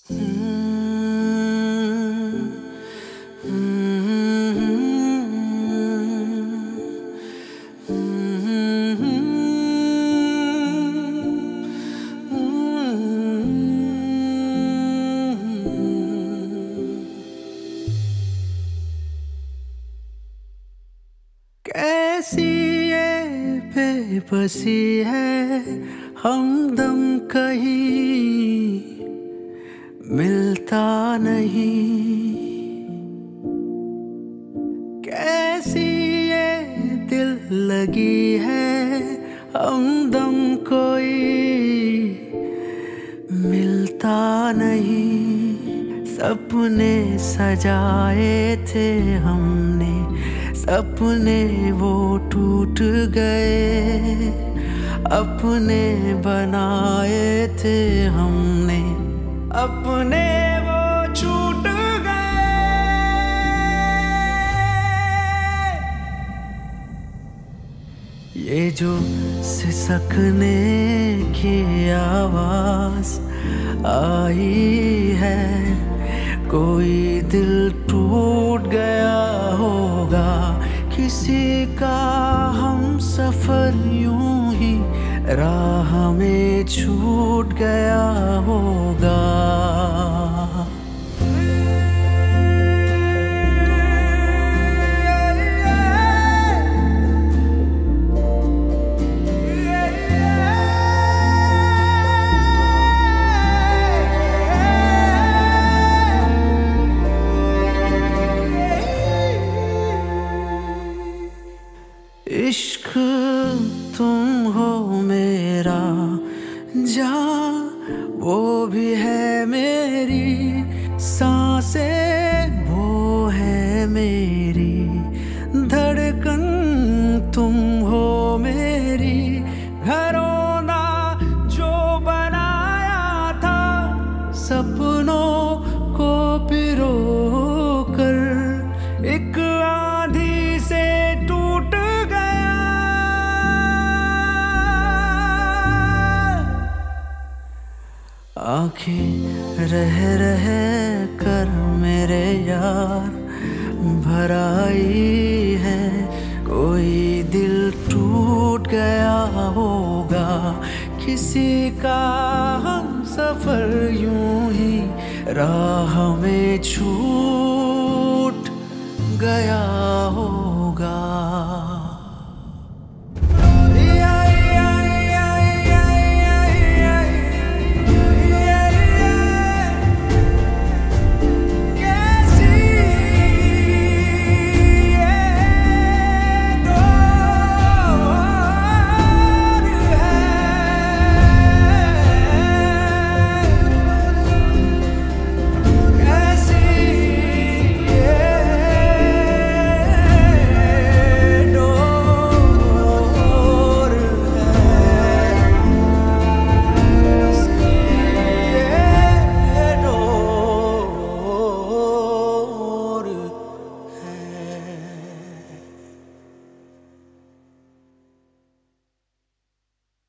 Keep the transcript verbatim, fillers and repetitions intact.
कैसी ये बेबसी है, हमदम कहीं मिलता नहीं। कैसी ये दिल लगी है, हमदम कोई मिलता नहीं। सपने सजाए थे हमने, सपने वो टूट गए। अपने बनाए थे हमने, अपने वो छूट गए। ये जो सिसकने की आवाज आई है, कोई दिल टूट गया होगा किसी का। हम सफर यूं ही राह में छूट गया होगा। इश्क तुम हो मेरा जान, वो भी है मेरी सांसें, वो है मेरी धड़कन। तुम हो मेरी घरौंदा जो बनाया था, सपनों को पिरो कर एक आंधी से टूट गया। आँखें रह रह कर मेरे यार भराई है, कोई दिल टूट गया होगा किसी का। हम सफर यूं ही राह में छूट गया हो।